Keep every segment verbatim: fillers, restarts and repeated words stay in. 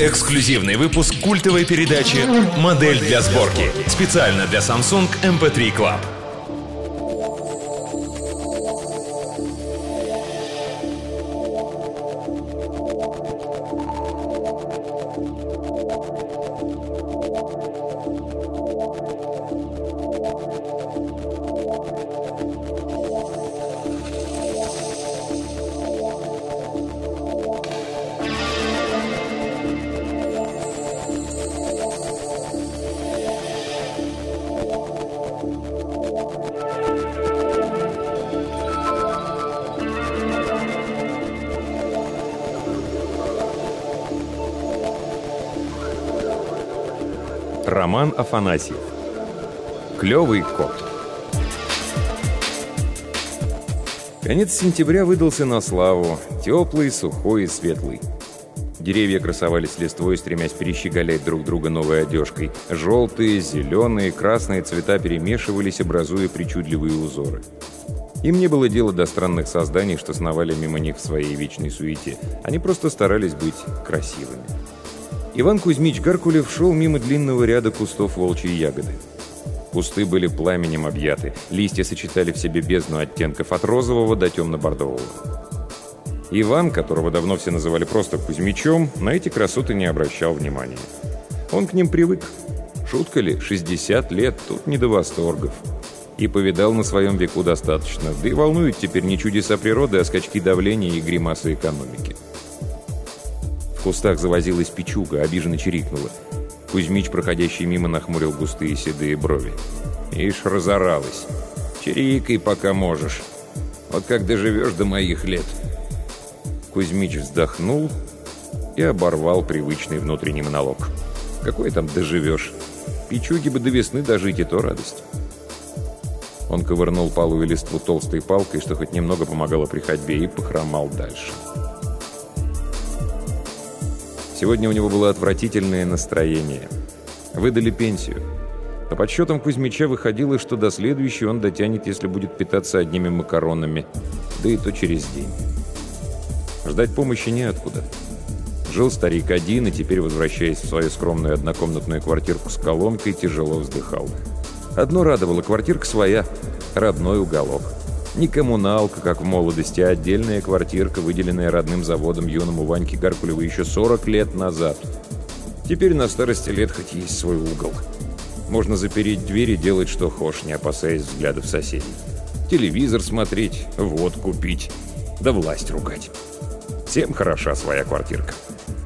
Эксклюзивный выпуск культовой передачи «Модель для сборки». Специально для Samsung эм пэ три Club. Роман Афанасьев. Клёвый кот. Конец сентября выдался на славу. Теплый, сухой и светлый. Деревья красовались листвой, стремясь перещеголять друг друга новой одежкой. Желтые, зеленые, красные цвета перемешивались, образуя причудливые узоры. Им не было дела до странных созданий, что сновали мимо них в своей вечной суете. Они просто старались быть красивыми. Иван Кузьмич Гаркулев шел мимо длинного ряда кустов волчьей ягоды. Кусты были пламенем объяты, листья сочетали в себе бездну оттенков от розового до темно-бордового. Иван, которого давно все называли просто Кузьмичом, на эти красоты не обращал внимания. Он к ним привык. Шутка ли, шестьдесят лет, тут не до восторгов. И повидал на своем веку достаточно, да и волнуют теперь не чудеса природы, а скачки давления и гримасы экономики. В кустах завозилась печуга, обиженно чирикнула. Кузьмич, проходящий мимо, нахмурил густые седые брови. Ишь, разоралась. Чирикай, пока можешь. Вот как доживешь до моих лет. Кузьмич вздохнул и оборвал привычный внутренний монолог. Какой там доживешь? Печуги бы до весны дожить, и то радость. Он ковырнул палую листву толстой палкой, что хоть немного помогало при ходьбе, и похромал дальше. Сегодня у него было отвратительное настроение. Выдали пенсию. По подсчетам Кузьмича выходило, что до следующей он дотянет, если будет питаться одними макаронами, да и то через день. Ждать помощи неоткуда. Жил старик один, и теперь, возвращаясь в свою скромную однокомнатную квартирку с колонкой, тяжело вздыхал. Одно радовало: квартирка своя, родной уголок. Не коммуналка, как в молодости, а отдельная квартирка, выделенная родным заводом юному Ваньке Гаркулеву еще сорок лет назад. Теперь на старости лет хоть есть свой угол. Можно запереть дверь и делать, что хочешь, не опасаясь взглядов соседей. Телевизор смотреть, водку пить, да власть ругать. Всем хороша своя квартирка.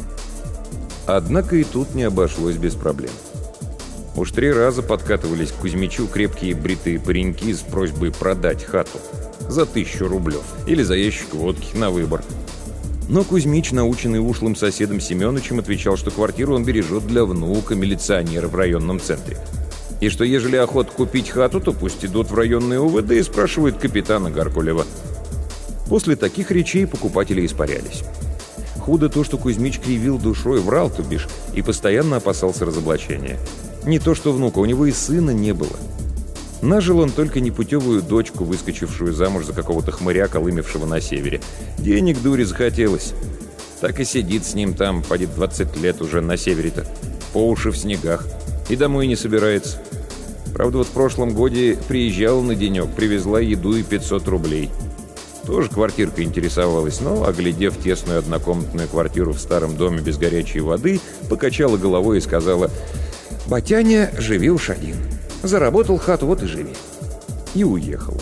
Однако и тут не обошлось без проблем. Уж три раза подкатывались к Кузьмичу крепкие бритые пареньки с просьбой продать хату за тысячу рублев или за ящик водки на выбор. Но Кузьмич, наученный ушлым соседом Семеновичем, отвечал, что квартиру он бережет для внука милиционера в районном центре. И что ежели охота купить хату, то пусть идут в районные о вэ дэ и спрашивают капитана Гаркулева. После таких речей покупатели испарялись. Худо то, что Кузьмич кривил душой, врал, то бишь, и постоянно опасался разоблачения. Не то что внука, у него и сына не было. Нажил он только непутевую дочку, выскочившую замуж за какого-то хмыря, колымевшего на севере. Денег дури захотелось. Так и сидит с ним там, поди двадцать лет уже на севере-то, по уши в снегах, и домой не собирается. Правда, вот в прошлом годе приезжала на денек, привезла еду и пятьсот рублей. Тоже квартирка интересовалась, но, оглядев тесную однокомнатную квартиру в старом доме без горячей воды, покачала головой и сказала: «Батяня, живи уж один. Заработал хату, вот и живи». И уехала.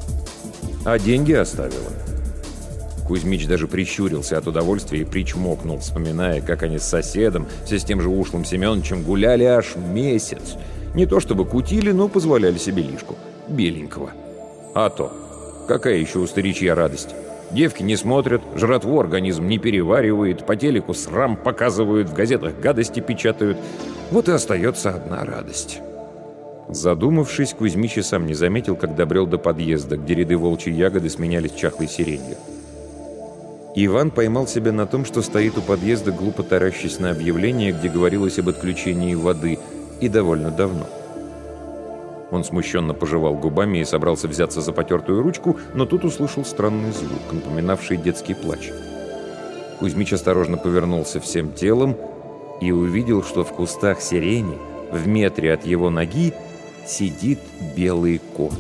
А деньги оставила. Кузьмич даже прищурился от удовольствия и причмокнул, вспоминая, как они с соседом, все с тем же ушлым Семеновичем, гуляли аж месяц. Не то чтобы кутили, но позволяли себе лишку. Беленького. А то. Какая еще у старичья радость? Девки не смотрят, жратву организм не переваривает, по телеку срам показывают, в газетах гадости печатают. Вот и остается одна радость. Задумавшись, Кузьмич и сам не заметил, как добрел до подъезда, где ряды волчьей ягоды сменялись чахлой сиренью. Иван поймал себя на том, что стоит у подъезда, глупо таращась на объявление, где говорилось об отключении воды, и довольно давно. Он смущенно пожевал губами и собрался взяться за потертую ручку, но тут услышал странный звук, напоминавший детский плач. Кузьмич осторожно повернулся всем телом и увидел, что в кустах сирени, в метре от его ноги, сидит белый кот.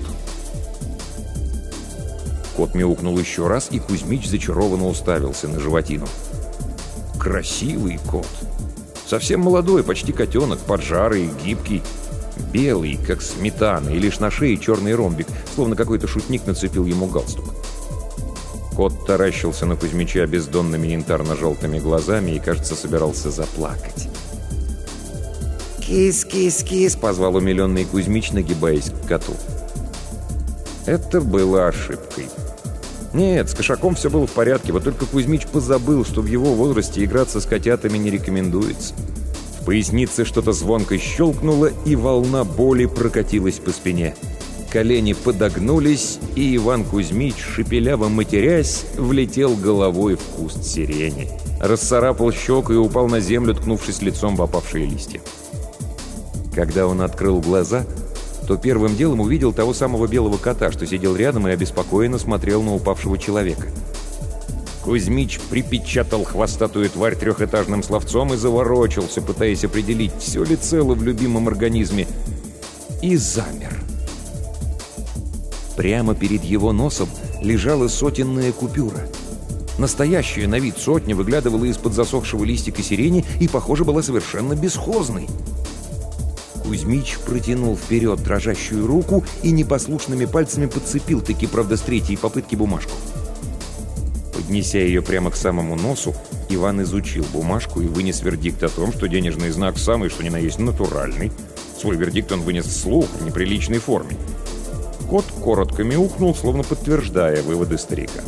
Кот мяукнул еще раз, и Кузьмич зачарованно уставился на животину. Красивый кот. Совсем молодой, почти котенок, поджарый, гибкий. Белый, как сметана, и лишь на шее черный ромбик, словно какой-то шутник нацепил ему галстук. Кот таращился на Кузьмича бездонными янтарно-желтыми глазами и, кажется, собирался заплакать. «Кис, кис, кис!» — позвал умиленный Кузьмич, нагибаясь к коту. Это было ошибкой. Нет, с кошаком все было в порядке, вот только Кузьмич позабыл, что в его возрасте играться с котятами не рекомендуется. В пояснице что-то звонко щелкнуло, и волна боли прокатилась по спине. Колени подогнулись, и Иван Кузьмич, шепеляво матерясь, влетел головой в куст сирени. Расцарапал щеку и упал на землю, ткнувшись лицом в опавшие листья. Когда он открыл глаза, то первым делом увидел того самого белого кота, что сидел рядом и обеспокоенно смотрел на упавшего человека. Кузьмич припечатал хвостатую тварь трехэтажным словцом и заворочился, пытаясь определить, все ли цело в любимом организме, и замер. Прямо перед его носом лежала сотенная купюра. Настоящая на вид сотня выглядывала из-под засохшего листика сирени и, похоже, была совершенно бесхозной. Кузьмич протянул вперед дрожащую руку и непослушными пальцами подцепил таки, правда, с третьей попытки бумажку. Поднеся ее прямо к самому носу, Иван изучил бумажку и вынес вердикт о том, что денежный знак самый, что ни на есть, натуральный. Свой вердикт он вынес вслух в неприличной форме. Кот коротко мяукнул, словно подтверждая выводы старика.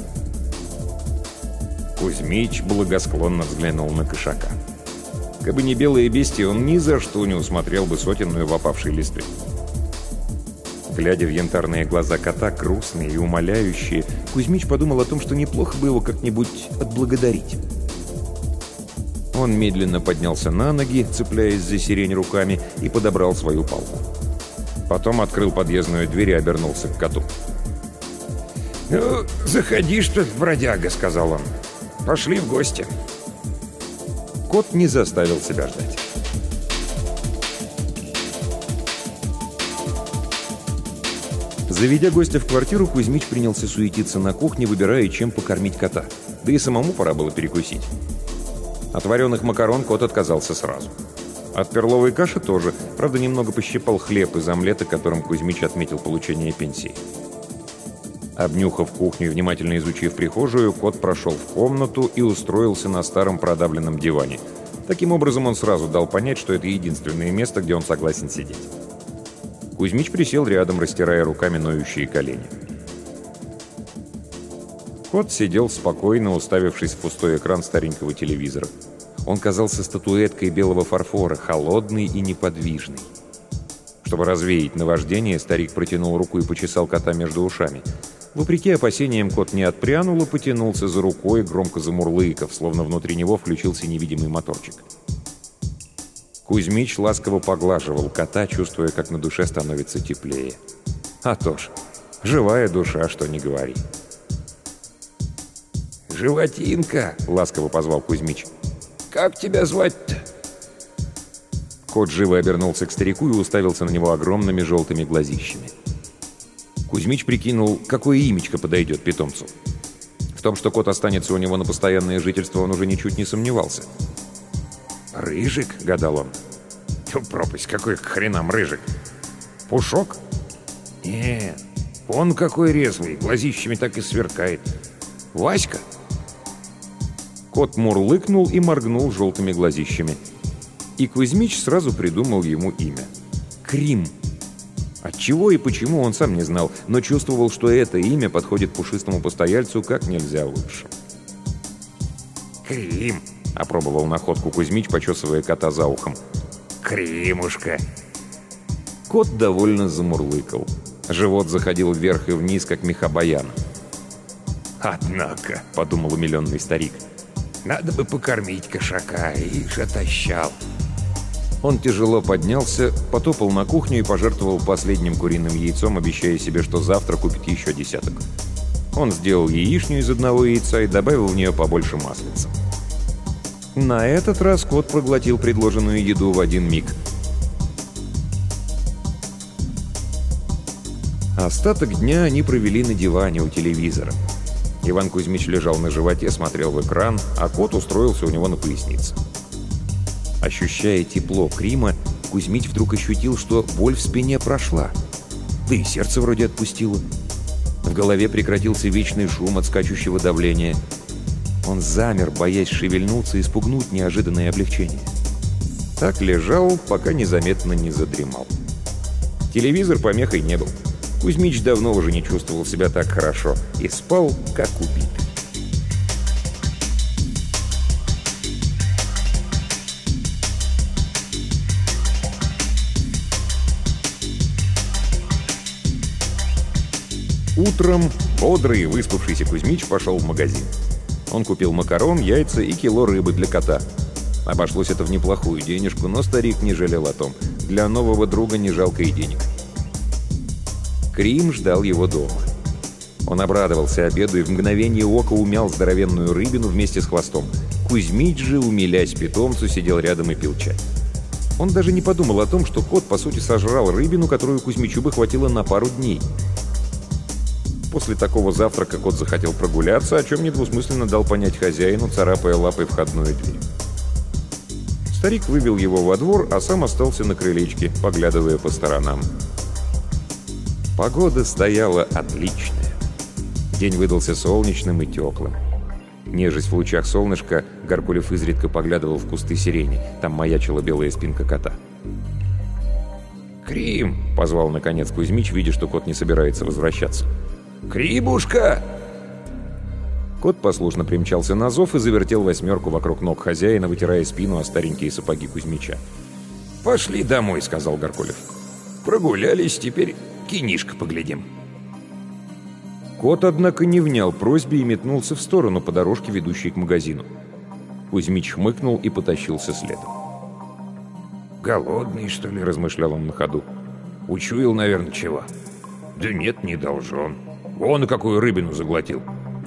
Кузьмич благосклонно взглянул на кошака. Кабы не белое бестие, он ни за что не усмотрел бы сотенную в опавшей листве. Глядя в янтарные глаза кота, грустные и умоляющие, Кузьмич подумал о том, что неплохо бы его как-нибудь отблагодарить. Он медленно поднялся на ноги, цепляясь за сирень руками, и подобрал свою палку. Потом открыл подъездную дверь и обернулся к коту. «Ну, заходи, что ли, бродяга», — сказал он. «Пошли в гости». Кот не заставил себя ждать. Заведя гостя в квартиру, Кузьмич принялся суетиться на кухне, выбирая, чем покормить кота. Да и самому пора было перекусить. От вареных макарон кот отказался сразу. От перловой каши тоже, правда, немного пощипал хлеб из омлета, которым Кузьмич отметил получение пенсии. Обнюхав кухню и внимательно изучив прихожую, кот прошел в комнату и устроился на старом продавленном диване. Таким образом, он сразу дал понять, что это единственное место, где он согласен сидеть. Кузьмич присел рядом, растирая руками ноющие колени. Кот сидел спокойно, уставившись в пустой экран старенького телевизора. Он казался статуэткой белого фарфора, холодный и неподвижный. Чтобы развеять наваждение, старик протянул руку и почесал кота между ушами. Вопреки опасениям, кот не отпрянул и потянулся за рукой, громко замурлыков, словно внутри него включился невидимый моторчик. Кузьмич ласково поглаживал кота, чувствуя, как на душе становится теплее. А то ж, живая душа, что ни говори. «Животинка!» — ласково позвал Кузьмич. «Как тебя звать-то?» Кот живо обернулся к старику и уставился на него огромными желтыми глазищами. Кузьмич прикинул, какое имечко подойдет питомцу. В том, что кот останется у него на постоянное жительство, он уже ничуть не сомневался. «Рыжик?» — гадал он. «Тьфу, пропасть, какой к хренам Рыжик? Пушок? Нет, он какой резвый, глазищами так и сверкает. Васька?» Кот мурлыкнул и моргнул желтыми глазищами. И Кузьмич сразу придумал ему имя. Крим. Отчего и почему он сам не знал, но чувствовал, что это имя подходит пушистому постояльцу как нельзя лучше. «Крим!» — опробовал находку Кузьмич, почесывая кота за ухом. «Кримушка!» Кот довольно замурлыкал. Живот заходил вверх и вниз, как меха баяна. «Однако!» — подумал умиленный старик. «Надо бы покормить кошака, ишь отощал». Он тяжело поднялся, потопал на кухню и пожертвовал последним куриным яйцом, обещая себе, что завтра купит еще десяток. Он сделал яичню из одного яйца и добавил в нее побольше маслица. На этот раз кот проглотил предложенную еду в один миг. Остаток дня они провели на диване у телевизора. Иван Кузьмич лежал на животе, смотрел в экран, а кот устроился у него на пояснице. Ощущая тепло Крима, Кузьмич вдруг ощутил, что боль в спине прошла. Да и сердце вроде отпустило. В голове прекратился вечный шум от скачущего давления. Он замер, боясь шевельнуться и спугнуть неожиданное облегчение. Так лежал, пока незаметно не задремал. Телевизор помехой не был. Кузьмич давно уже не чувствовал себя так хорошо и спал, как убитый. Утром бодрый и выспавшийся Кузьмич пошел в магазин. Он купил макарон, яйца и кило рыбы для кота. Обошлось это в неплохую денежку, но старик не жалел о том. Для нового друга не жалко и денег. Крим ждал его дома. Он обрадовался обеду и в мгновение ока умял здоровенную рыбину вместе с хвостом. Кузьмич же, умилясь питомцу, сидел рядом и пил чай. Он даже не подумал о том, что кот, по сути, сожрал рыбину, которую Кузьмичу бы хватило на пару дней. После такого завтрака кот захотел прогуляться, о чем недвусмысленно дал понять хозяину, царапая лапой входную дверь. Старик вывел его во двор, а сам остался на крылечке, поглядывая по сторонам. Погода стояла отличная. День выдался солнечным и теплым. Нежесть в лучах солнышка, Гаркулев изредка поглядывал в кусты сирени. Там маячила белая спинка кота. «Крим!» — позвал наконец Кузьмич, видя, что кот не собирается возвращаться. «Кримушка!» Кот послушно примчался на зов и завертел восьмерку вокруг ног хозяина, вытирая спину о старенькие сапоги Кузьмича. «Пошли домой», — сказал Гаркулев. «Прогулялись, теперь кинишко поглядим». Кот, однако, не внял просьбе и метнулся в сторону по дорожке, ведущей к магазину. Кузьмич хмыкнул и потащился следом. «Голодный, что ли?» — размышлял он на ходу. «Учуял, наверное, чего?» «Да нет, не должен. Вон и какую рыбину заглотил».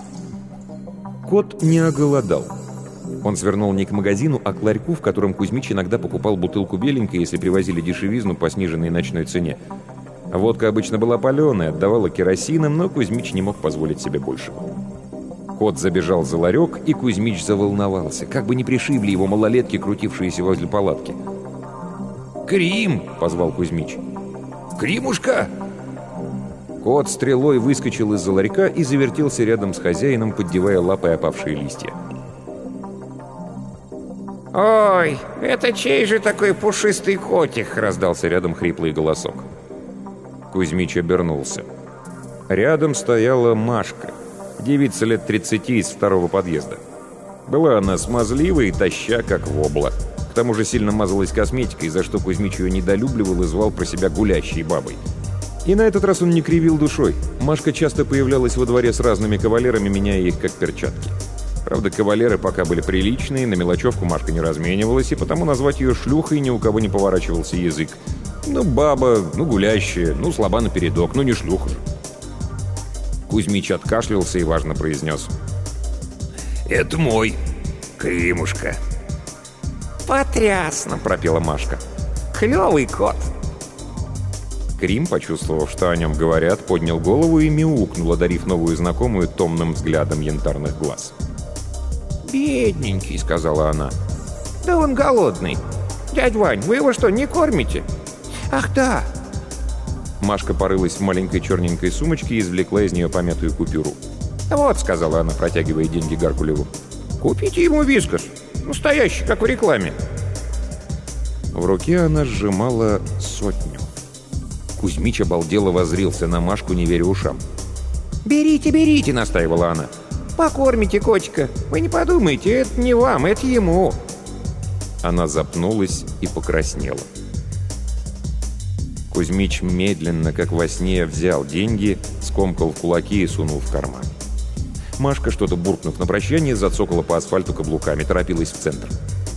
Кот не оголодал. Он свернул не к магазину, а к ларьку, в котором Кузьмич иногда покупал бутылку беленькой, если привозили дешевизну по сниженной ночной цене. Водка обычно была паленая, отдавала керосином, но Кузьмич не мог позволить себе большего. Кот забежал за ларек, и Кузьмич заволновался, как бы не пришибли его малолетки, крутившиеся возле палатки. «Крим!» — позвал Кузьмич. «Кримушка!» Кот стрелой выскочил из-за ларька и завертелся рядом с хозяином, поддевая лапой опавшие листья. «Ой, это чей же такой пушистый котик?» — раздался рядом хриплый голосок. Кузьмич обернулся. Рядом стояла Машка, девица лет тридцати из второго подъезда. Была она смазливой и таща, как вобла. К тому же сильно мазалась косметикой, за что Кузьмич ее недолюбливал и звал про себя гулящей бабой. И на этот раз он не кривил душой. Машка часто появлялась во дворе с разными кавалерами, меняя их как перчатки. Правда, кавалеры пока были приличные, на мелочевку Машка не разменивалась, и потому назвать ее шлюхой ни у кого не поворачивался язык. Ну, баба, ну, гулящая, ну, слаба напередок, ну, не шлюха же. Кузьмич откашлялся и важно произнес: «Это мой Кримушка». «Потрясно!» — пропела Машка. «Клевый кот!» Крим, почувствовав, что о нем говорят, поднял голову и мяукнул, одарив новую знакомую томным взглядом янтарных глаз. «Бедненький», — сказала она. «Да он голодный. Дядь Вань, вы его что, не кормите?» «Ах, да!» Машка порылась в маленькой черненькой сумочке и извлекла из нее помятую купюру. «Вот», — сказала она, протягивая деньги Гаркулеву, — «купите ему вискас. Настоящий, как в рекламе». В руке она сжимала сотню. Кузьмич обалдело воззрился на Машку, не веря ушам. «Берите, берите», — настаивала она. «Покормите котика. Вы не подумайте, это не вам, это ему». Она запнулась и покраснела. Кузьмич медленно, как во сне, взял деньги, скомкал в кулаки и сунул в карман. Машка, что-то буркнув на прощание, зацокала по асфальту каблуками, торопилась в центр.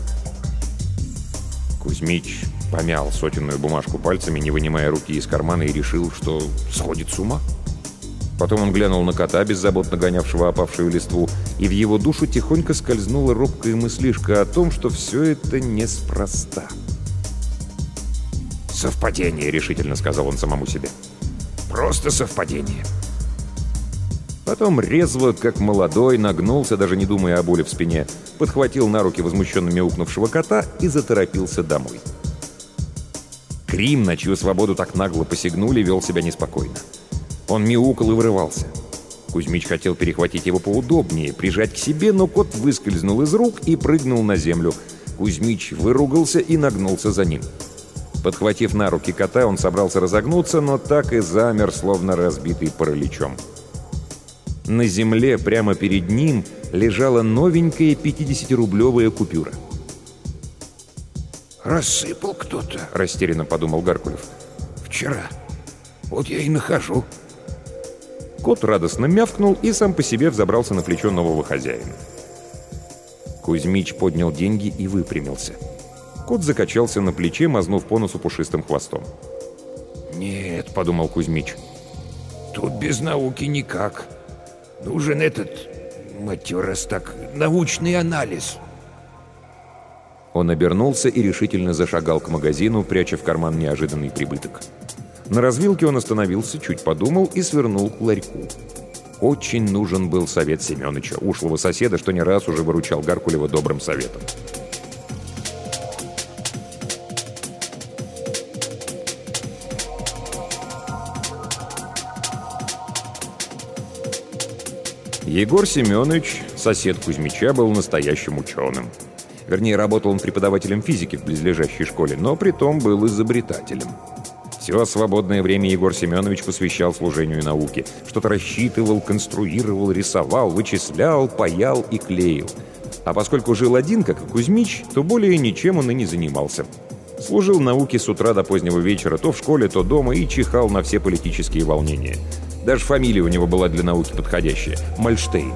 Кузьмич помял сотенную бумажку пальцами, не вынимая руки из кармана, и решил, что сходит с ума. Потом он глянул на кота, беззаботно гонявшего опавшую листву, и в его душу тихонько скользнула робкая мыслишка о том, что все это неспроста. «Совпадение», — решительно сказал он самому себе. «Просто совпадение». Потом резво, как молодой, нагнулся, даже не думая о боли в спине, подхватил на руки возмущенно мяукнувшего кота и заторопился домой. Крим, на чью свободу так нагло посягнули, вел себя неспокойно. Он мяукал и вырывался. Кузьмич хотел перехватить его поудобнее, прижать к себе, но кот выскользнул из рук и прыгнул на землю. Кузьмич выругался и нагнулся за ним. Подхватив на руки кота, он собрался разогнуться, но так и замер, словно разбитый параличом. На земле прямо перед ним лежала новенькая пятидесятирублевая купюра. «Рассыпал кто-то», — растерянно подумал Гаркулев. «Вчера. Вот я и нахожу». Кот радостно мявкнул и сам по себе взобрался на плечо нового хозяина. Кузьмич поднял деньги и выпрямился. Кот закачался на плече, мазнув по носу пушистым хвостом. «Нет», — подумал Кузьмич, — «тут без науки никак. Нужен этот, мать его, раз так, научный анализ». Он обернулся и решительно зашагал к магазину, пряча в карман неожиданный прибыток. На развилке он остановился, чуть подумал и свернул к ларьку. Очень нужен был совет Семёныча, ушлого соседа, что не раз уже выручал Гаркулева добрым советом. Егор Семёныч, сосед Кузьмича, был настоящим ученым. Вернее, работал он преподавателем физики в близлежащей школе, но притом был изобретателем. Все свободное время Егор Семенович посвящал служению науке. Что-то рассчитывал, конструировал, рисовал, вычислял, паял и клеил. А поскольку жил один, как и Кузьмич, то более ничем он и не занимался. Служил науке с утра до позднего вечера, то в школе, то дома, и чихал на все политические волнения. Даже фамилия у него была для науки подходящая – Мальштейн.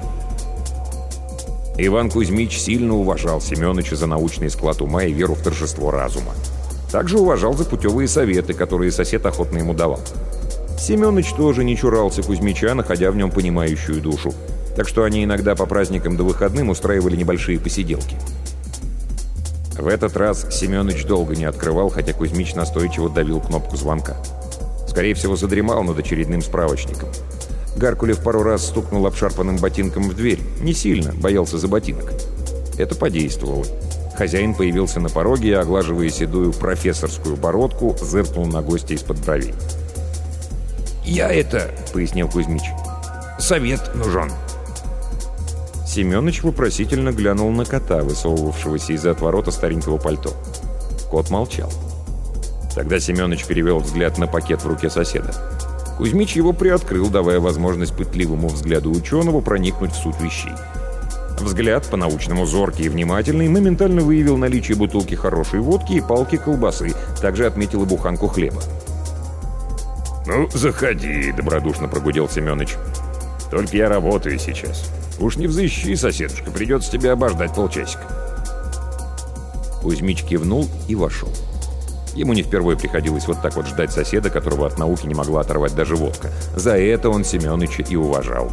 Иван Кузьмич сильно уважал Семёныча за научный склад ума и веру в торжество разума. Также уважал за путевые советы, которые сосед охотно ему давал. Семёныч тоже не чурался Кузьмича, находя в нем понимающую душу. Так что они иногда по праздникам до выходным устраивали небольшие посиделки. В этот раз Семёныч долго не открывал, хотя Кузьмич настойчиво давил кнопку звонка. Скорее всего, задремал над очередным справочником. Гаркулев пару раз стукнул обшарпанным ботинком в дверь. Не сильно, боялся за ботинок. Это подействовало. Хозяин появился на пороге и, оглаживая седую профессорскую бородку, зыркнул на гостя из-под бровей. «Я это», — пояснил Кузьмич, — «совет нужен». Семёныч вопросительно глянул на кота, высовывавшегося из-за отворота старенького пальто. Кот молчал. Тогда Семёныч перевел взгляд на пакет в руке соседа. Кузьмич его приоткрыл, давая возможность пытливому взгляду ученого проникнуть в суть вещей. Взгляд, по-научному зоркий и внимательный, моментально выявил наличие бутылки хорошей водки и палки колбасы, также отметил и буханку хлеба. «Ну, заходи», — добродушно прогудел Семёныч. «Только я работаю сейчас. Уж не взыщи, соседушка, придется тебе обождать полчасика». Кузьмич кивнул и вошел. Ему не впервые приходилось вот так вот ждать соседа, которого от науки не могла оторвать даже водка. За это он Семёныча и уважал.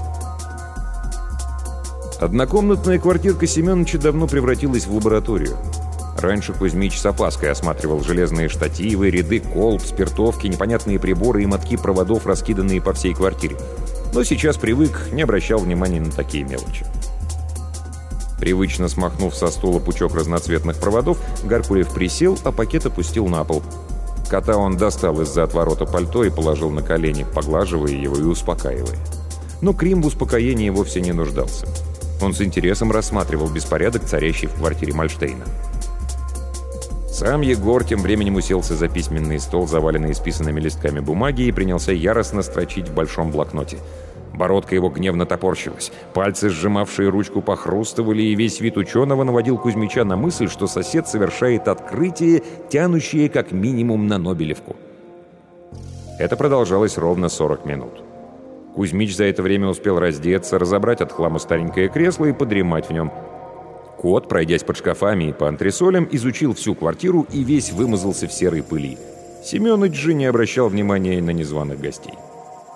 Однокомнатная квартирка Семёныча давно превратилась в лабораторию. Раньше Кузьмич с опаской осматривал железные штативы, ряды колб, спиртовки, непонятные приборы и мотки проводов, раскиданные по всей квартире. Но сейчас привык, не обращал внимания на такие мелочи. Привычно смахнув со стула пучок разноцветных проводов, Гаркулев присел, а пакет опустил на пол. Кота он достал из-за отворота пальто и положил на колени, поглаживая его и успокаивая. Но Крим в успокоении вовсе не нуждался. Он с интересом рассматривал беспорядок, царящий в квартире Мальштейна. Сам Егор тем временем уселся за письменный стол, заваленный исписанными листками бумаги, и принялся яростно строчить в большом блокноте. Бородка его гневно топорщилась, пальцы, сжимавшие ручку, похрустывали, и весь вид ученого наводил Кузьмича на мысль, что сосед совершает открытие, тянущее как минимум на Нобелевку. Это продолжалось ровно сорок минут. Кузьмич за это время успел раздеться, разобрать от хлама старенькое кресло и подремать в нем. Кот, пройдясь под шкафами и по антресолям, изучил всю квартиру и весь вымазался в серой пыли. Семёныч же не обращал внимания на незваных гостей.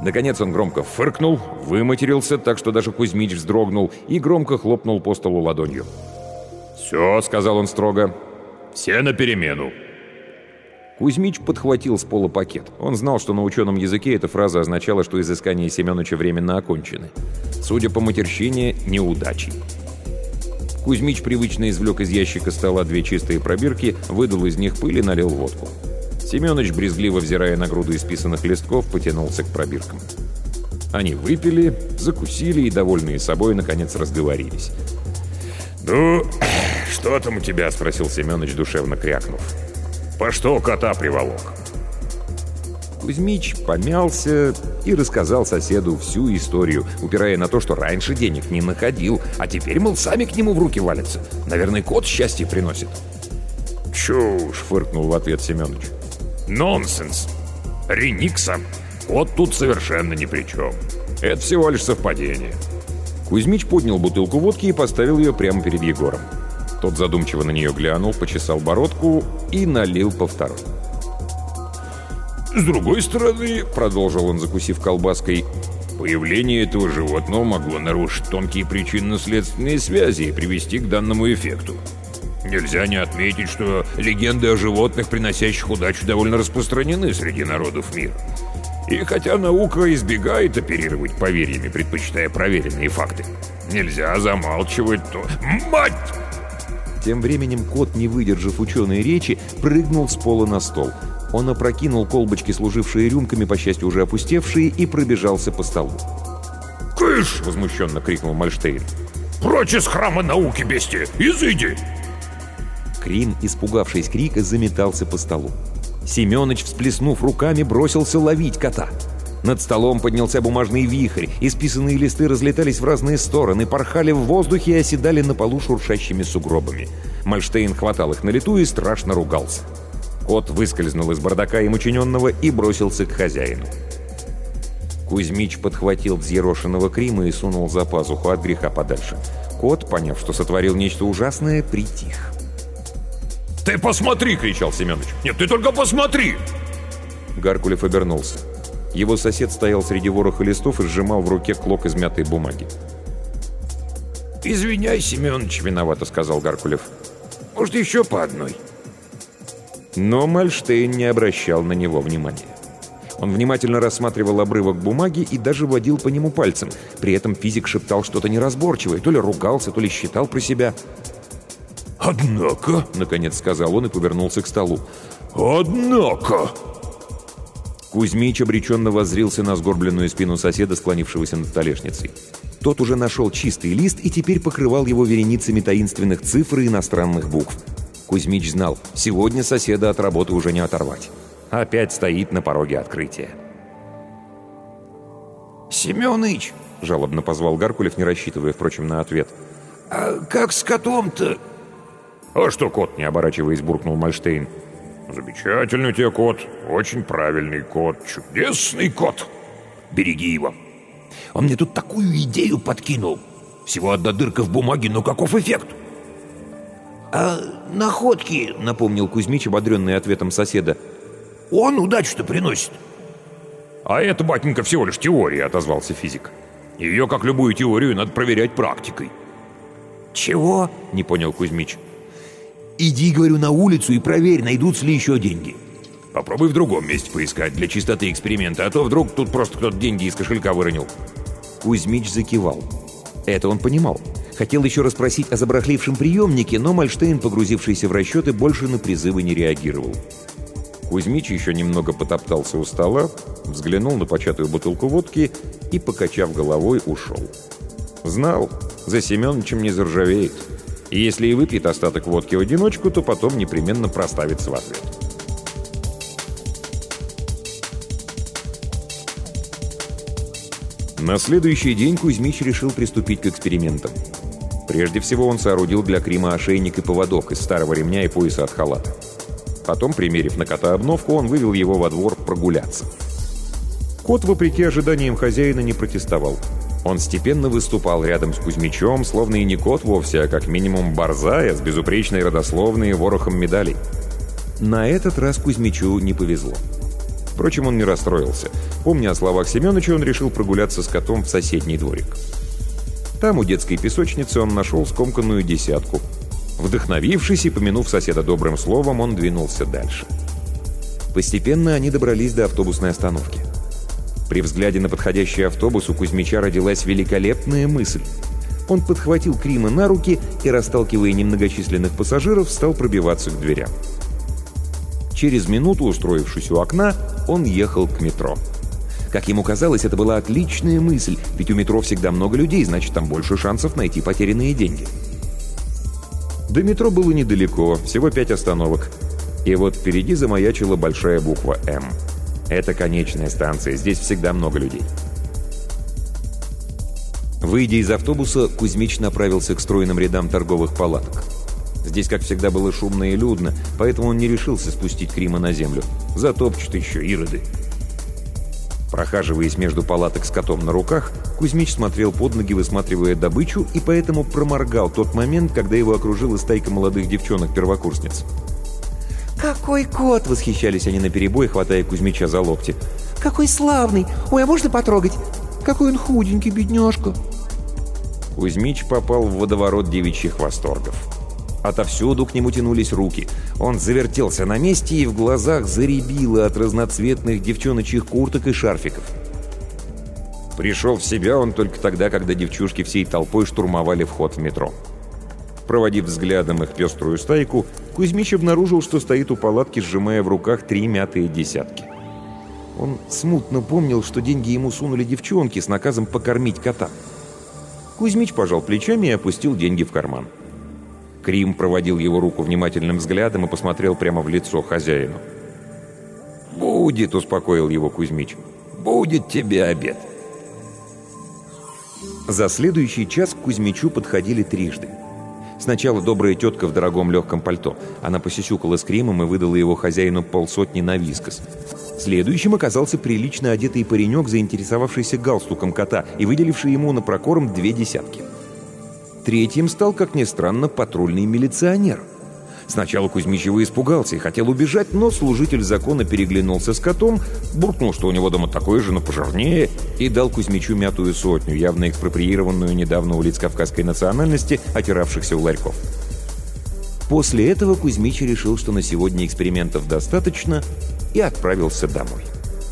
Наконец он громко фыркнул, выматерился так, что даже Кузьмич вздрогнул, и громко хлопнул по столу ладонью. «Все», — сказал он строго, — «все на перемену». Кузьмич подхватил с пола пакет. Он знал, что на ученом языке эта фраза означала, что изыскания Семёныча временно окончены. Судя по матерщине, неудачей. Кузьмич привычно извлек из ящика стола две чистые пробирки, выдул из них пыль и налил водку. Семёныч, брезгливо взирая на груду исписанных листков, потянулся к пробиркам. Они выпили, закусили и, довольные собой, наконец разговорились. «Ну, что там у тебя?» — спросил Семёныч, душевно крякнув. «По что кота приволок?» Кузьмич помялся и рассказал соседу всю историю, упирая на то, что раньше денег не находил, а теперь, мол, сами к нему в руки валятся. Наверное, кот счастье приносит. «Чушь!» — фыркнул в ответ Семёныч. «Нонсенс! Реникса! Кот тут совершенно ни при чем. Это всего лишь совпадение». Кузьмич поднял бутылку водки и поставил ее прямо перед Егором. Тот задумчиво на нее глянул, почесал бородку и налил по второй. «С другой стороны, — продолжил он, закусив колбаской, — появление этого животного могло нарушить тонкие причинно-следственные связи и привести к данному эффекту. Нельзя не отметить, что легенды о животных, приносящих удачу, довольно распространены среди народов мира. И хотя наука избегает оперировать поверьями, предпочитая проверенные факты, нельзя замалчивать то... Мать!» Тем временем кот, не выдержав ученой речи, прыгнул с пола на стол. Он опрокинул колбочки, служившие рюмками, по счастью, уже опустевшие, и пробежался по столу. «Кыш!» — возмущенно крикнул Мальштейн. «Прочь из храма науки, бестия! Изыди!» Крим, испугавшись крика, заметался по столу. Семёныч, всплеснув руками, бросился ловить кота. Над столом поднялся бумажный вихрь, исписанные листы разлетались в разные стороны, порхали в воздухе и оседали на полу шуршащими сугробами. Мальштейн хватал их на лету и страшно ругался. Кот выскользнул из бардака им учиненного и бросился к хозяину. Кузьмич подхватил взъерошенного Крима и сунул за пазуху от греха подальше. Кот, поняв, что сотворил нечто ужасное, притих. «Ты посмотри!» — кричал Семёныч. «Нет, ты только посмотри!» Гаркулев обернулся. Его сосед стоял среди вороха листов и сжимал в руке клок измятой бумаги. «Извиняй, Семёныч, — виновато сказал Гаркулев. — Может, еще по одной?» Но Мальштейн не обращал на него внимания. Он внимательно рассматривал обрывок бумаги и даже водил по нему пальцем. При этом физик шептал что-то неразборчивое, то ли ругался, то ли считал про себя. «Однако, — наконец сказал он и повернулся к столу, — однако!» Кузьмич обреченно воззрился на сгорбленную спину соседа, склонившегося над столешницей. Тот уже нашел чистый лист и теперь покрывал его вереницами таинственных цифр и иностранных букв. Кузьмич знал, сегодня соседа от работы уже не оторвать. Опять стоит на пороге открытия. «Семёныч!» — жалобно позвал Гаркулев, не рассчитывая, впрочем, на ответ. «А как с котом-то?» «А что кот?» — не оборачиваясь, буркнул Мальштейн. «Замечательный у тебя кот, очень правильный кот, чудесный кот. Береги его. Он мне тут такую идею подкинул. Всего одна дырка в бумаге, но каков эффект?» «А находки?» — напомнил Кузьмич, ободренный ответом соседа. «Он удачу-то приносит». «А это, батенька, всего лишь теория», — отозвался физик. «Ее, как любую теорию, надо проверять практикой». «Чего?» — не понял Кузьмич. «Иди, говорю, на улицу и проверь, найдутся ли еще деньги». «Попробуй в другом месте поискать для чистоты эксперимента, а то вдруг тут просто кто-то деньги из кошелька выронил». Кузьмич закивал. Это он понимал. Хотел еще расспросить о забарахлившем приемнике, но Мальштейн, погрузившийся в расчеты, больше на призывы не реагировал. Кузьмич еще немного потоптался у стола, взглянул на початую бутылку водки и, покачав головой, ушел. Знал, за Семёнычем не заржавеет. И если и выпьет остаток водки в одиночку, то потом непременно проставится в ответ. На следующий день Кузьмич решил приступить к экспериментам. Прежде всего он соорудил для Крима ошейник и поводок из старого ремня и пояса от халата. Потом, примерив на кота обновку, он вывел его во двор прогуляться. Кот, вопреки ожиданиям хозяина, не протестовал. Он степенно выступал рядом с Кузьмичом, словно и не кот вовсе, а как минимум борзая с безупречной родословной и ворохом медалей. На этот раз Кузьмичу не повезло. Впрочем, он не расстроился. Помня о словах Семёныча, он решил прогуляться с котом в соседний дворик. Там, у детской песочницы, он нашел скомканную десятку. Вдохновившись и помянув соседа добрым словом, он двинулся дальше. Постепенно они добрались до автобусной остановки. При взгляде на подходящий автобус у Кузьмича родилась великолепная мысль. Он подхватил Крима на руки и, расталкивая немногочисленных пассажиров, стал пробиваться к дверям. Через минуту, устроившись у окна, он ехал к метро. Как ему казалось, это была отличная мысль, ведь у метро всегда много людей, значит, там больше шансов найти потерянные деньги. До метро было недалеко, всего пять остановок. И вот впереди замаячила большая буква «М». Это конечная станция, здесь всегда много людей. Выйдя из автобуса, Кузьмич направился к стройным рядам торговых палаток. Здесь, как всегда, было шумно и людно, поэтому он не решился спустить Крима на землю. Затопчут еще ироды. Прохаживаясь между палаток с котом на руках, Кузьмич смотрел под ноги, высматривая добычу, и поэтому проморгал тот момент, когда его окружила стайка молодых девчонок-первокурсниц. «Какой кот!» — восхищались они наперебой, хватая Кузьмича за локти. «Какой славный! Ой, а можно потрогать? Какой он худенький, бедняжка!» Кузьмич попал в водоворот девичьих восторгов. Отовсюду к нему тянулись руки. Он завертелся на месте, и в глазах зарябило от разноцветных девчоночьих курток и шарфиков. Пришел в себя он только тогда, когда девчушки всей толпой штурмовали вход в метро. Проводив взглядом их пеструю стайку, Кузьмич обнаружил, что стоит у палатки, сжимая в руках три мятые десятки. Он смутно помнил, что деньги ему сунули девчонки с наказом покормить кота. Кузьмич пожал плечами и опустил деньги в карман. Крим проводил его руку внимательным взглядом и посмотрел прямо в лицо хозяину. «Будет», — успокоил его Кузьмич, — «будет тебе обед». За следующий час к Кузьмичу подходили трижды. Сначала добрая тетка в дорогом легком пальто. Она посисюкала с Кримом и выдала его хозяину полсотни на вискос. Следующим оказался прилично одетый паренек, заинтересовавшийся галстуком кота и выделивший ему на прокорм две десятки. Третьим стал, как ни странно, патрульный милиционер. Сначала Кузьмич его испугался и хотел убежать, но служитель закона переглянулся с котом, буркнул, что у него дома такое же, но пожирнее, и дал Кузьмичу мятую сотню, явно экспроприированную недавно у лиц кавказской национальности, отиравшихся у ларьков. После этого Кузьмич решил, что на сегодня экспериментов достаточно, и отправился домой.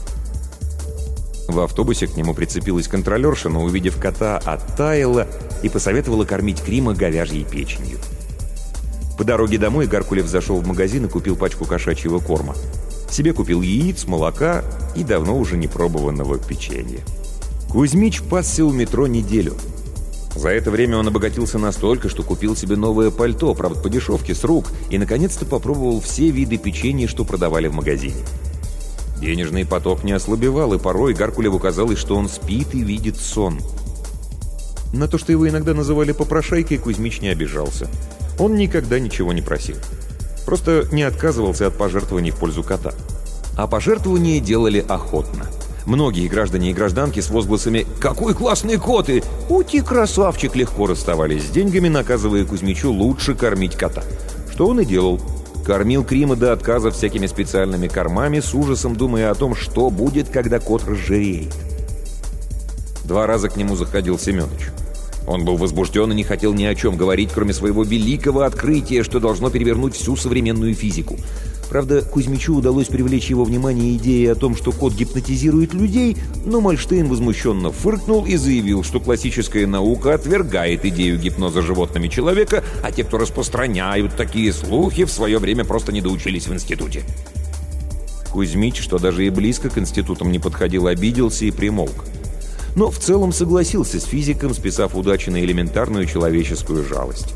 В автобусе к нему прицепилась контролерша, но, увидев кота, оттаяла и посоветовала кормить Крима говяжьей печенью. По дороге домой Гаркулев зашел в магазин и купил пачку кошачьего корма. Себе купил яиц, молока и давно уже не пробованного печенья. Кузьмич пасся у метро неделю. За это время он обогатился настолько, что купил себе новое пальто, правда, по дешевке, с рук, и, наконец-то, попробовал все виды печенья, что продавали в магазине. Денежный поток не ослабевал, и порой Гаркулеву казалось, что он спит и видит сон. На то, что его иногда называли попрошайкой, Кузьмич не обижался. Он никогда ничего не просил. Просто не отказывался от пожертвований в пользу кота. А пожертвования делали охотно. Многие граждане и гражданки с возгласами «Какой классный кот!» и «Ути, красавчик!» легко расставались с деньгами, наказывая Кузьмичу лучше кормить кота. Что он и делал. Кормил Крима до отказа всякими специальными кормами, с ужасом думая о том, что будет, когда кот разжиреет. Два раза к нему заходил Семёныч. Он был возбужден и не хотел ни о чем говорить, кроме своего великого открытия, что должно перевернуть всю современную физику. Правда, Кузьмичу удалось привлечь его внимание идеей о том, что кот гипнотизирует людей, но Мальштейн возмущенно фыркнул и заявил, что классическая наука отвергает идею гипноза животными человека, а те, кто распространяют такие слухи, в свое время просто не доучились в институте. Кузьмич, что даже и близко к институтам не подходил, обиделся и примолк. Но в целом согласился с физиком, списав удачу на элементарную человеческую жалость.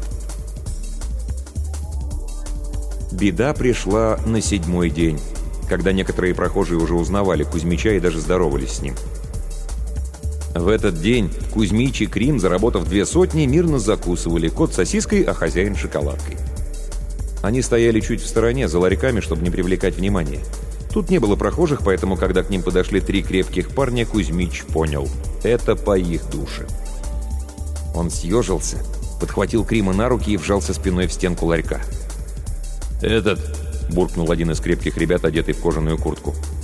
Беда пришла на седьмой день, когда некоторые прохожие уже узнавали Кузьмича и даже здоровались с ним. В этот день Кузьмич и Крим, заработав две сотни, мирно закусывали, кот сосиской, а хозяин шоколадкой. Они стояли чуть в стороне, за ларьками, чтобы не привлекать внимания. Тут не было прохожих, поэтому, когда к ним подошли три крепких парня, Кузьмич понял — это по их душе. Он съежился, подхватил Крима на руки и вжался спиной в стенку ларька. «Этот!» — буркнул один из крепких ребят, одетый в кожаную куртку.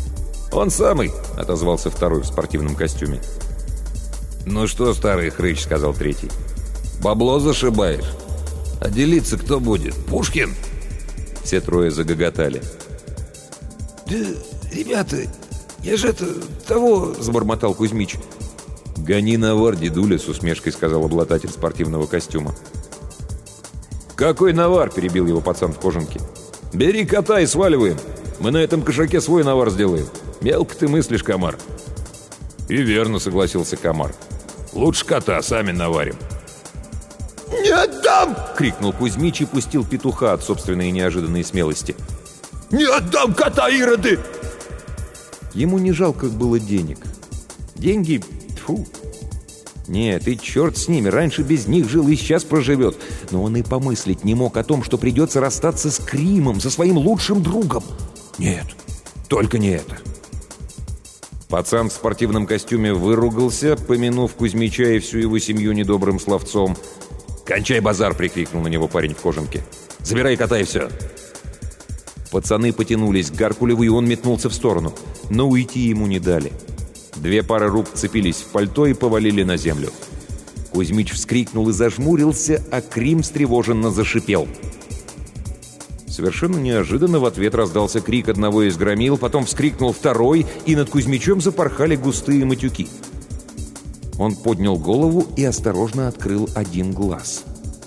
«Он самый», — отозвался второй в спортивном костюме. «Ну что, старый хрыч», — сказал третий, — «бабло зашибаешь? А делиться кто будет? Пушкин?» Все трое загоготали. «Да, ребята, я же это... того...» — забормотал Кузьмич. «Гони навар, дедуля», — с усмешкой сказал обладатель спортивного костюма. «Какой навар?» — перебил его пацан в кожанке. «Бери кота и сваливаем. Мы на этом кошаке свой навар сделаем. Мелко ты мыслишь, комар». «И верно», — согласился комар. «Лучше кота сами наварим». «Не отдам!» — крикнул Кузьмич и пустил петуха от собственной неожиданной смелости. «Не отдам кота, ироды!» Ему не жалко было денег. Деньги... Тьфу. Нет, и черт с ними, раньше без них жил и сейчас проживет. Но он и помыслить не мог о том, что придется расстаться с Кримом, со своим лучшим другом. Нет, только не это. Пацан в спортивном костюме выругался, помянув Кузьмича и всю его семью недобрым словцом. «Кончай базар!» — прикрикнул на него парень в кожанке. «Забирай кота и все!» Пацаны потянулись к Гаркулеву, и он метнулся в сторону. Но уйти ему не дали. Две пары рук цепились в пальто и повалили на землю. Кузьмич вскрикнул и зажмурился, а Крим встревоженно зашипел. Совершенно неожиданно в ответ раздался крик одного из громил, потом вскрикнул второй, и над Кузьмичом запорхали густые матюки. Он поднял голову и осторожно открыл один глаз.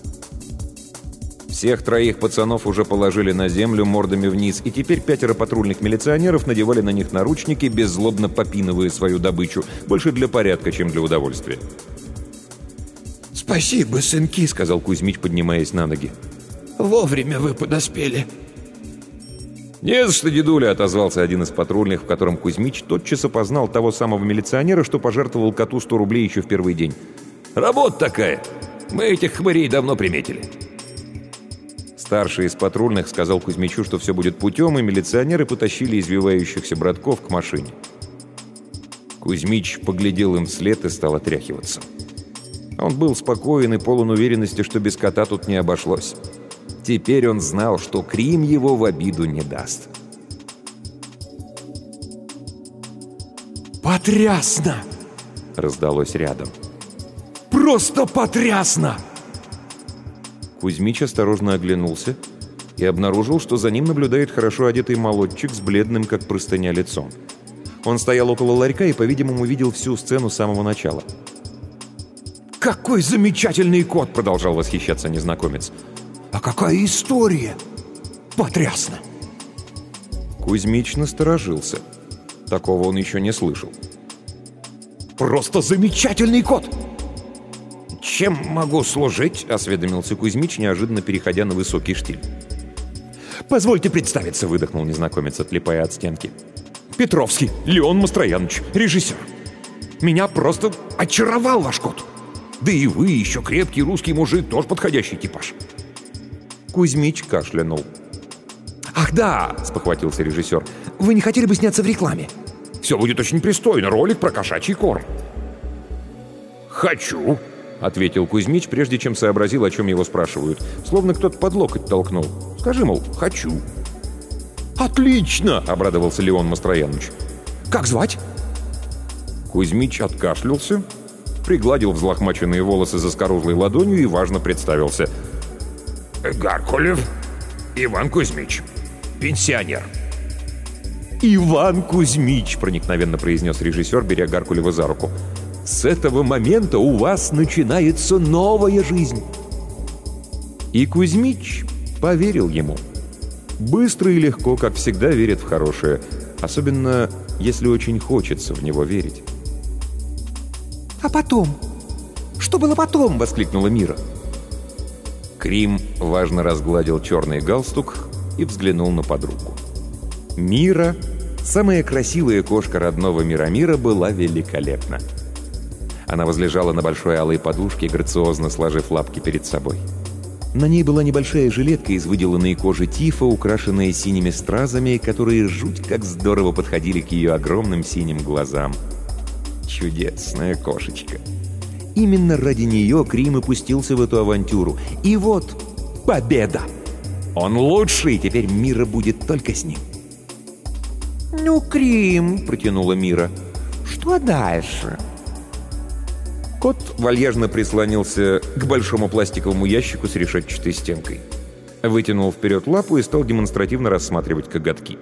Всех троих пацанов уже положили на землю мордами вниз, и теперь пятеро патрульных милиционеров надевали на них наручники, беззлобно попинывая свою добычу, больше для порядка, чем для удовольствия. «Спасибо, сынки», — сказал Кузьмич, поднимаясь на ноги. «Вовремя вы подоспели». «Не за что, дедуля», — отозвался один из патрульных, в котором Кузьмич тотчас опознал того самого милиционера, что пожертвовал коту сто рублей еще в первый день. «Работа такая. Мы этих хмырей давно приметили». Старший из патрульных сказал Кузьмичу, что все будет путем, и милиционеры потащили извивающихся братков к машине. Кузьмич поглядел им вслед и стал отряхиваться. Он был спокоен и полон уверенности, что без кота тут не обошлось. Теперь он знал, что Крим его в обиду не даст. «Потрясно!» — раздалось рядом. «Просто потрясно!» Кузьмич осторожно оглянулся и обнаружил, что за ним наблюдает хорошо одетый молодчик с бледным, как простыня, лицом. Он стоял около ларька и, по-видимому, видел всю сцену с самого начала. «Какой замечательный кот!» — продолжал восхищаться незнакомец. «А какая история! Потрясно!» Кузьмич насторожился. Такого он еще не слышал. «Просто замечательный кот!» «Чем могу служить?» — осведомился Кузьмич, неожиданно переходя на высокий штиль. «Позвольте представиться», — выдохнул незнакомец, отлипая от стенки. «Петровский Леон Мастроянович, режиссер. Меня просто очаровал ваш кот. Да и вы, еще крепкий русский мужик, тоже подходящий типаж». Кузьмич кашлянул. «Ах да», — спохватился режиссер, — «вы не хотели бы сняться в рекламе? Все будет очень пристойно, ролик про кошачий корм». «Хочу», — ответил Кузьмич, прежде чем сообразил, о чем его спрашивают. Словно кто-то под локоть толкнул. «Скажи, мол, хочу». «Отлично!» — обрадовался Леон Мастроянович. «Как звать?» Кузьмич откашлялся, пригладил взлохмаченные волосы заскорузлой ладонью и важно представился. «Гаркулев Иван Кузьмич, пенсионер». «Иван Кузьмич», — проникновенно произнес режиссер, беря Гаркулева за руку. «С этого момента у вас начинается новая жизнь». И Кузьмич поверил ему. Быстро и легко, как всегда, верит в хорошее, особенно если очень хочется в него верить. «А потом? Что было потом?» — воскликнула Мира. Крим важно разгладил черный галстук и взглянул на подругу. Мира, самая красивая кошка родного Миромира, была великолепна. Она возлежала на большой алой подушке, грациозно сложив лапки перед собой. На ней была небольшая жилетка из выделанной кожи тифа, украшенная синими стразами, которые жуть как здорово подходили к ее огромным синим глазам. Чудесная кошечка. Именно ради нее Крим и пустился в эту авантюру. И вот победа! Он лучший, теперь Мира будет только с ним. «Ну, Крим», — протянула Мира, — «что дальше?» Кот вальяжно прислонился к большому пластиковому ящику с решетчатой стенкой. Вытянул вперед лапу и стал демонстративно рассматривать коготки.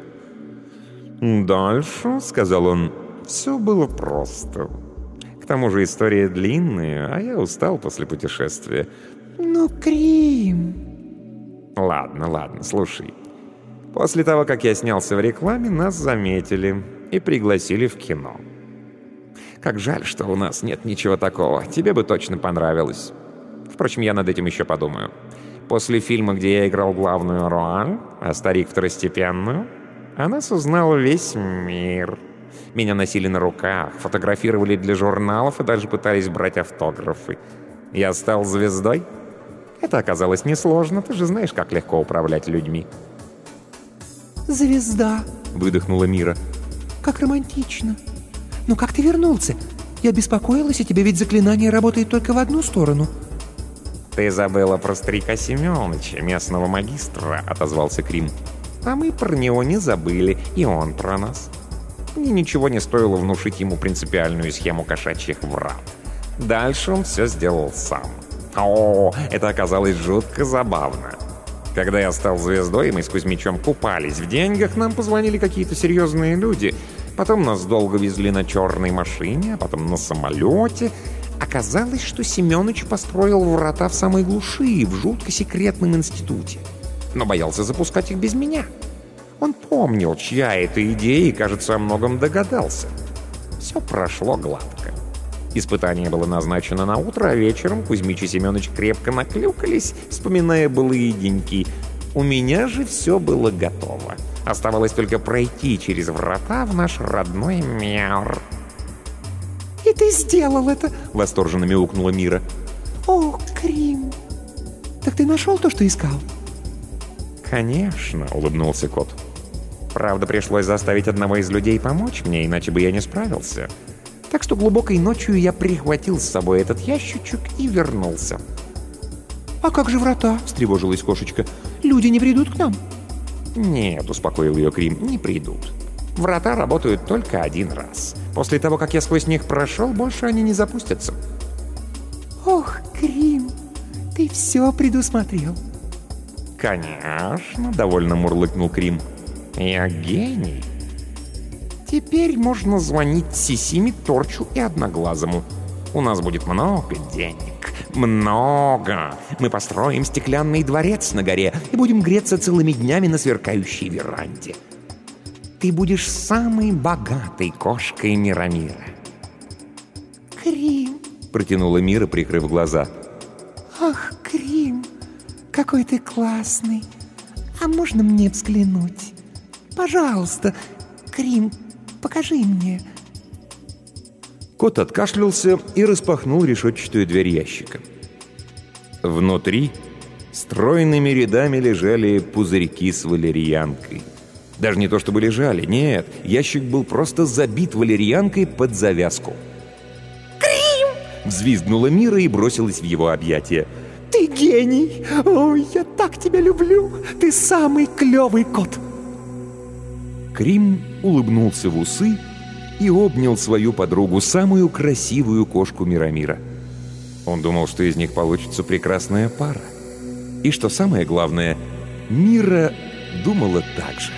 «Дальше», — сказал он, — «все было просто. К тому же история длинная, а я устал после путешествия». «Ну, Крим...» «Ладно, ладно, слушай. После того, как я снялся в рекламе, нас заметили и пригласили в кино. Как жаль, что у нас нет ничего такого. Тебе бы точно понравилось. Впрочем, я над этим еще подумаю. После фильма, где я играл главную роль, а старик второстепенную, о нас узнал весь мир. Меня носили на руках, фотографировали для журналов и даже пытались брать автографы. Я стал звездой. Это оказалось несложно, ты же знаешь, как легко управлять людьми». «Звезда», — выдохнула Мира. «Как романтично. Ну как ты вернулся? Я беспокоилась о тебе, ведь заклинание работает только в одну сторону». «Ты забыла про старика Семёныча, местного магистра», — отозвался Крим. «А мы про него не забыли, и он про нас. Мне ничего не стоило внушить ему принципиальную схему кошачьих врат. Дальше он все сделал сам. О, это оказалось жутко забавно. Когда я стал звездой, и мы с Кузьмичом купались в деньгах, нам позвонили какие-то серьезные люди. Потом нас долго везли на черной машине, а потом на самолете. Оказалось, что Семёныч построил врата в самой глуши, в жутко секретном институте. Но боялся запускать их без меня. Он помнил, чья это идея, и, кажется, о многом догадался. Все прошло гладко. Испытание было назначено на утро, а вечером Кузьмич и Семёныч крепко наклюкались, вспоминая былые деньки. У меня же все было готово. Оставалось только пройти через врата в наш родной мир. «И ты сделал это!» — восторженно мяукнула Мира. «О, Крим! Так ты нашел то, что искал?» «Конечно!» — улыбнулся кот. «Правда, пришлось заставить одного из людей помочь мне, иначе бы я не справился. Так что глубокой ночью я прихватил с собой этот ящичек и вернулся». «А как же врата?» — встревожилась кошечка. «Люди не придут к нам?» «Нет», — успокоил ее Крим, — «не придут. Врата работают только один раз. После того, как я сквозь них прошел, больше они не запустятся». «Ох, Крим, ты все предусмотрел». «Конечно», — довольно мурлыкнул Крим. «Я гений. Теперь можно звонить Сисиме, Торчу и Одноглазому. У нас будет много денег. Много. Мы построим стеклянный дворец на горе и будем греться целыми днями на сверкающей веранде. Ты будешь самой богатой кошкой Мирамира». «Крим», — протянула Мира, прикрыв глаза. «Ах, Крим, какой ты классный. А можно мне взглянуть? Пожалуйста, Крим, покажи мне». Кот откашлялся и распахнул решетчатую дверь ящика. Внутри стройными рядами лежали пузырьки с валерьянкой. Даже не то чтобы лежали, нет, ящик был просто забит валерьянкой под завязку. «Крим!» — взвизгнула Мира и бросилась в его объятия. «Ты гений! Ой, я так тебя люблю! Ты самый клевый кот!» Крим улыбнулся в усы и обнял свою подругу, самую красивую кошку Мирамира. Он думал, что из них получится прекрасная пара. И что самое главное, Мира думала так же.